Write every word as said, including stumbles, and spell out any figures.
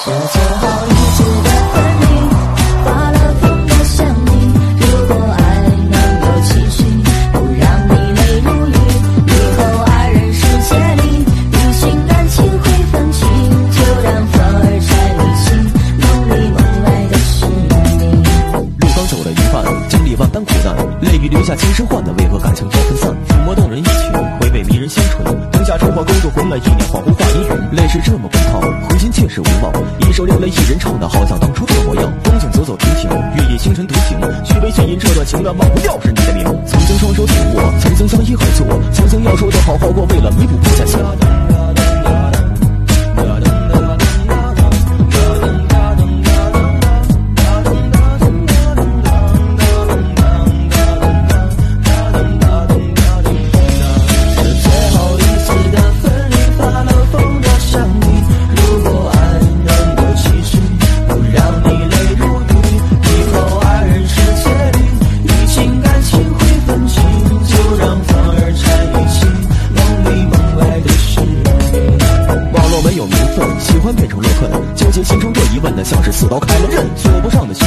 最后一次的分离，发了疯的想你。如果爱能有期许，不让你泪如雨，以后二人世界里，异性感情会分清，就让风儿拆离心，梦里梦外的是你。 绿方走了一半，经历万般苦难，泪雨留下今生患难，为何感情要分散？抚摸动人一曲，回味迷人香醇，灯下烛火勾住红了一年，恍惚化一语，泪是这么滚烫，回心切实无望。一首流泪一人唱的，好像当初的模样。风景走走停停，欲以星辰独行，虚伪炫音这段情的忘不掉是你的名。曾经双手紧握，曾经相依而坐，曾经要说的好好过，为了弥补不下线。喜欢变成乐恨，纠结心中这一问的像是刺刀开了刃，锁不上的